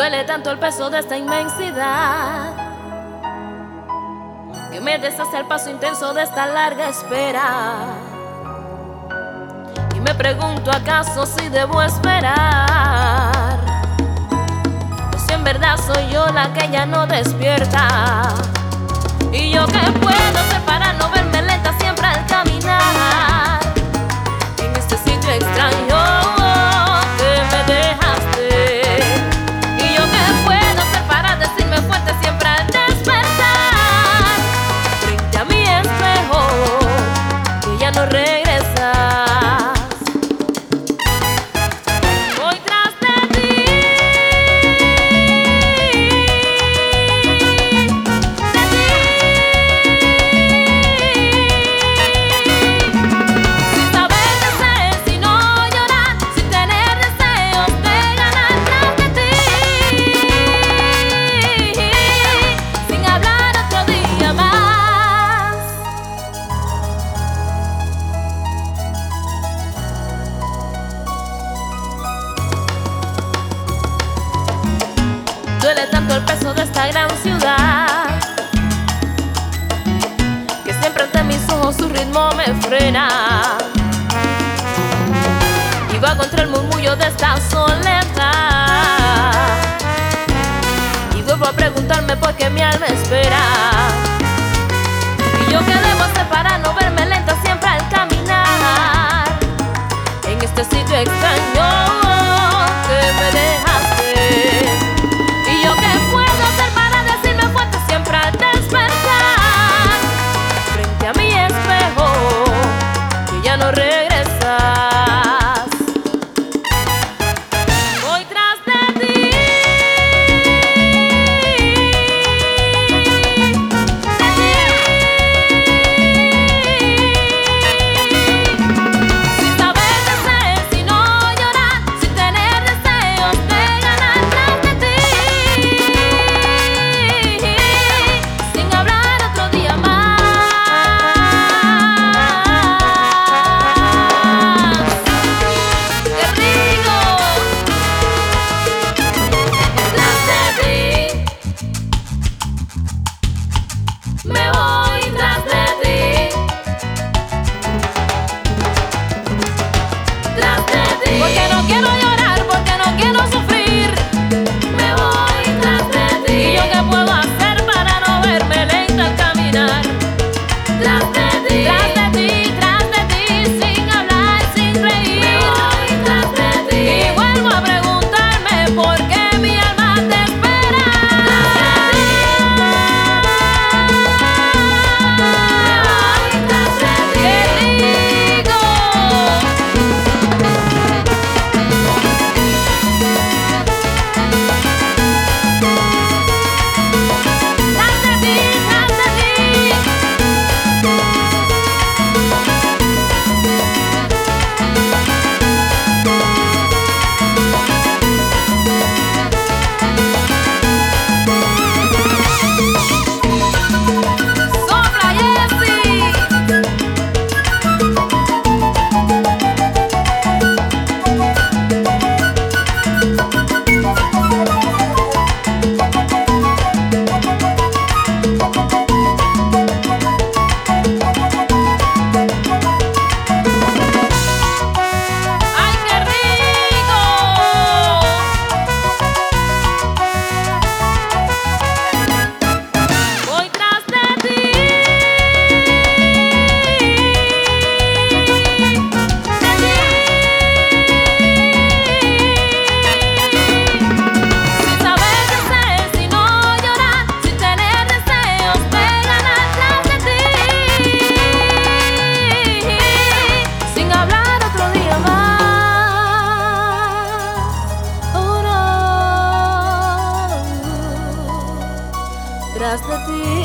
Duele tanto el peso de esta inmensidad que me deshace el paso intenso de esta larga espera. Y me pregunto acaso si debo esperar, o si en verdad soy yo la que ya no despierta. Y yo qué puedo hacer para no verme lenta siempre al caminar en este sitio extraño que me dejaste. Y yo qué puedo hacer para decirme fuerte siempre al despertar frente a mi espejo que ya no regresas. Voy tras de ti, sin saber qué hacer, sin no llorar, sin tener deseos de ganar. Tras de ti, sin hablar otro día más. Duele tanto el peso de esta gran ciudad que siempre ante mis ojos su ritmo me frena. Y va contra el murmullo de esta soledad. Y vuelvo a preguntarme por qué mi alma espera. Y yo qué debo hacer para no verme lenta siempre al caminar en este sitio extraño que me dejaste. Y yo qué puedo hacer para decirme fuerte siempre al despertar frente a mi espejo que ya no regresas. Voy tras de ti, sin saber qué hacer, sin no llorar, sin tener deseos de ganar. Tras de ti, sin hablar otro día más. ¡Qué rico! Tras de ti, me voy tras de ti, tras de ti. Porque no quiero llorar, porque no quiero sufrir. Me voy tras de ti. ¿Y yo qué puedo hacer para no verme lenta al caminar? Tras de ti, tras de ti, tras de ti, sin hablar, sin reír. Me voy tras de ti. Y vuelvo a preguntarme por qué mi alma te espera. Tras de ti, me voy tras de ti. ¡Qué rico! Tras de ti, tras de ti. Sopla, Jessie. ¡Ay, qué rico! Voy tras de ti, sin saber qué hacer, sin no llorar, sin tener deseos de ganar. Tras de ti, sin hablar otro día más. Oh, no. Tras de ti.